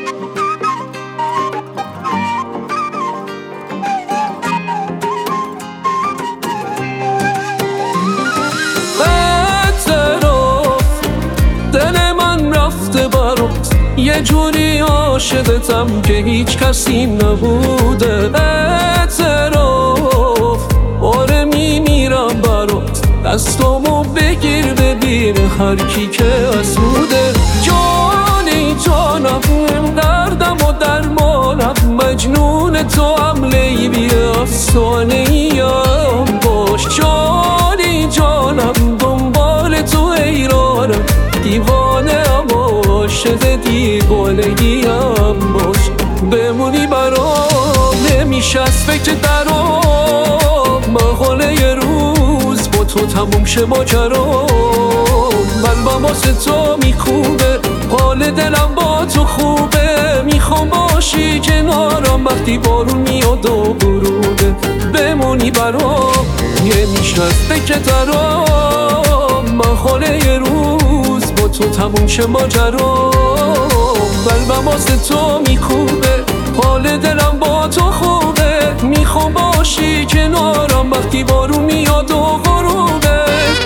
یه جوری عاشقتم که هیچ کسی نبوده. اعتراف آره میمیرم برات، دستامو بگیر ببین هر کی که اسوده. جانی جانم دردم و درمانم، مجنون تو هم لیلی افسانه ایم باش. جانی جانم دنبال تو حیرانم، دیوانه ام عاشق دیوانگیم باش. بمونی برام نمیشه از فکر درام، محاله یه روز با تو تموم شه ماجرام. قلبم واسه تو میکوبه، حال دلم با تو خوبه. میخوام باشی کنارم وقتی بارون میاد و بروده. بمونی برام نمیشه از فکر درام، محاله یه روز با تو تموم شه ماجرام. قلبم واسه تو میکوبه، حال دلم با تو خوبه. میخوام باشی کنارم وقتی بارون میاد و غروبه.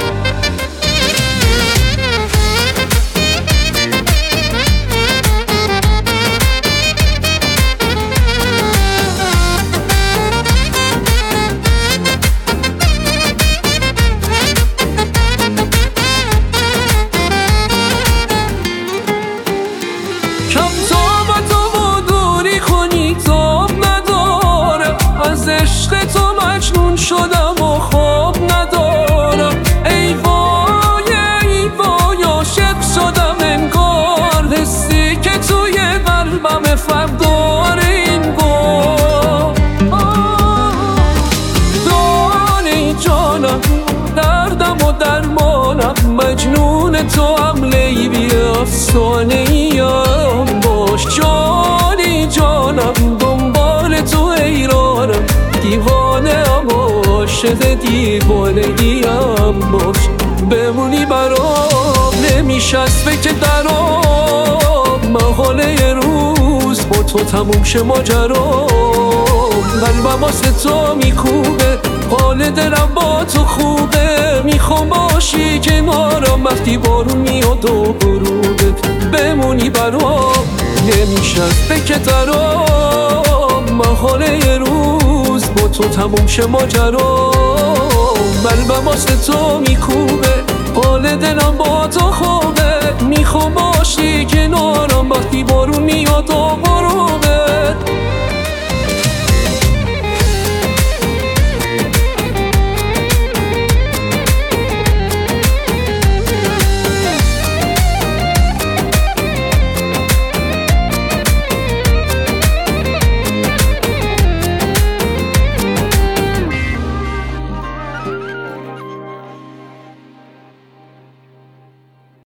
عشق تو مجنون شدم و خواب ندارم. ای وای ای وای عاشق شدم انگار، حسی که توی قلبم فردار انگار. دانی جانم دردم و درمانم، مجنون تو هم لیلی افسانه ایم باش. جانی جانم دنبال تو حیرانم، دیوانه ام عاشق دیوانگیم باش. بمونی برام نمیشه از فکر درام، محاله یه روز با تو تموم شه ماجرام. قلبم واسه تو میکوبه، حال دلم با تو خوبه. میخوام باشی کنارم وقتی بارون میاد و بروده. بمونی برام نمیشه از فکر درام، محاله یه روز با تو تموم شه ماجرام. قلبم واسه تو میکوبه، حال دلم با تو خوبه. میخوام باشی کنارم وقتی بارون میاد و